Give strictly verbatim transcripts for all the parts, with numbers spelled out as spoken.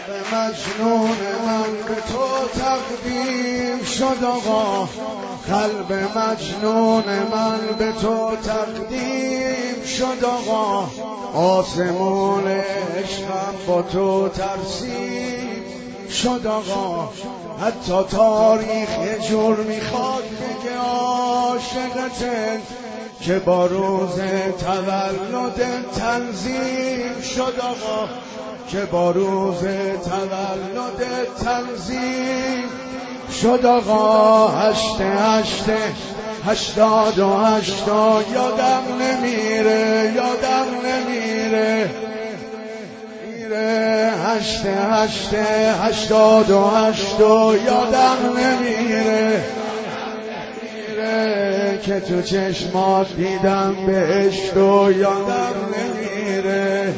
مجنون من به تو تقدیم شد آقا، قلب مجنون من به تو تقدیم شد آقا، آسمون عشقم با تو ترسیم شد آقا، حتی تاریخ یه جور میخواد بگه عاشقته که با روز تولد تنظیم شد آقا، که با روز تولد تنظیم شد آقا. هشت هشت هشتاد و هشتا یادم نمیره، یادم نمیره میره. هشت هشت هشتاد و هشتا یادم نمیره میره، که تو چشمات دیدم بهشت و یادم نمیره،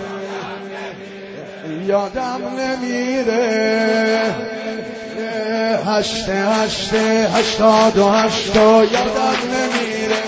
یادم نمیره. هشت هشت هشتاد و هشتا یادم نمیره،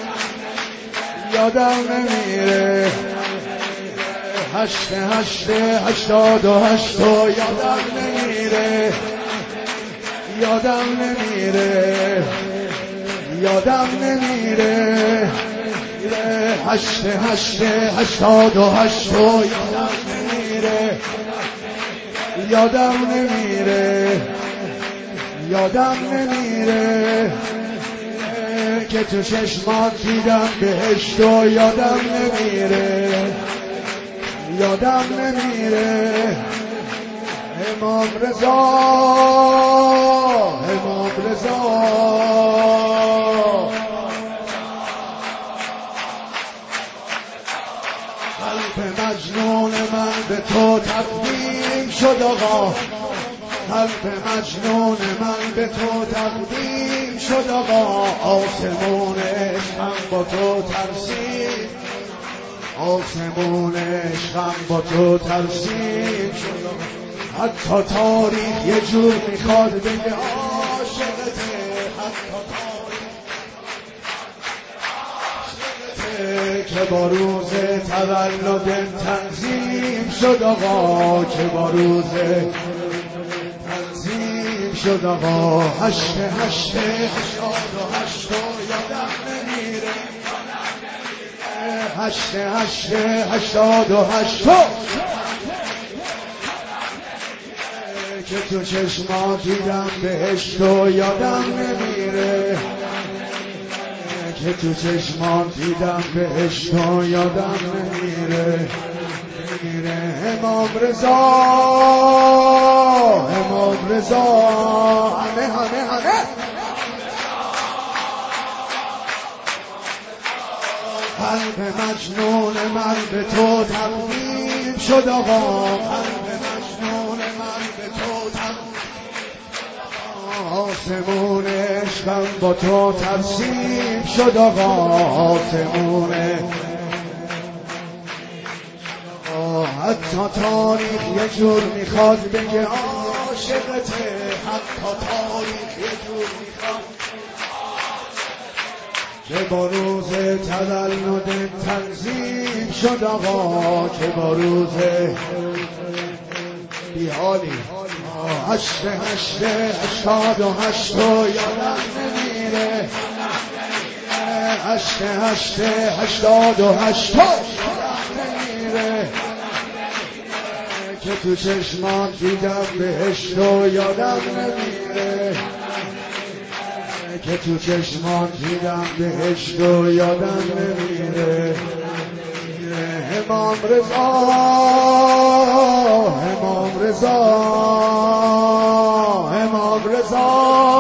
یادم نمیره. هشت هشت هشتاد و هشتا یادم نمیره، یادم نمیره، یادم نمیره. هشت هشت هشتاد و هشتا یادم نمیره، یادم نمیره، یادم نمیره، که تو چشمات دیدم بهشت و یادم نمیره، یادم نمیره. امام رضا، امام رضا، قلب مجنون من به تو تقدیم شد آقا، قلب مجنون من به تو تقدیم شد آقا، آسمون عشقم با تو ترسیم، آسمون عشقم با تو ترسیم شد آقا. حتی تاریخ یه جور میخواد بگه عاشقته، حتی تاریخ عاشقته، که با روز تولد تنظیم شد آقا، که با روز تنظیم شد آقا. هشت هشت هشتاد و هشتا یادم نمیره، هشت هشت هشتاد و هشتا، که تو چشمات دیدم بهشت و یادم نمیره، که تو چشمات دیدم بهشت و یادم نمیره میره. امام رضا، امام رضا، همه همه همه قلب مجنون من به تو تقدیم شد آقا، قلب مجنون من به تو تقدیم شد آقا، آسمون عشقم با تو ترسیم شد آقا، آسمون حتی تاریخ یه جور میخواد بگه عاشقته، حتی تاریخ یه جور میخواد که با روز تولد تنظیم شد آقا، که با روز بیحالی. هشت هشت هشتاد و هشتا یادم نمیره، هشت هشت هشتاد و هشتا نمیره، که تو چشمان دیدم بهشت و یادم نمیره، که تو چشمان دیدم بهشت و یادم نمیره. امام رضا، امام رضا، امام رضا،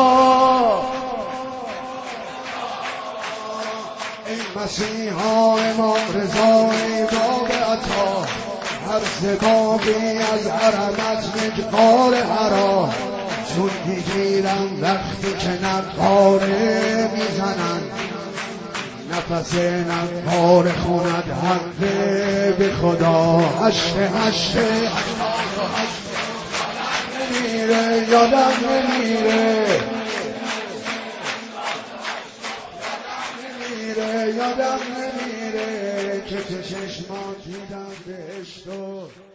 ای مسیحا امام رضا، ای باب عطا، هر سبابی از حرمت مجبار حرا، چون میگیرم وقتی که نقاره میزنن، نفس نقاره خوند حقه به خدا. هشت هشت نمیره، یادم نمیره، نمیره، یادم نمیره، که تو چشمان دیدم بهشت و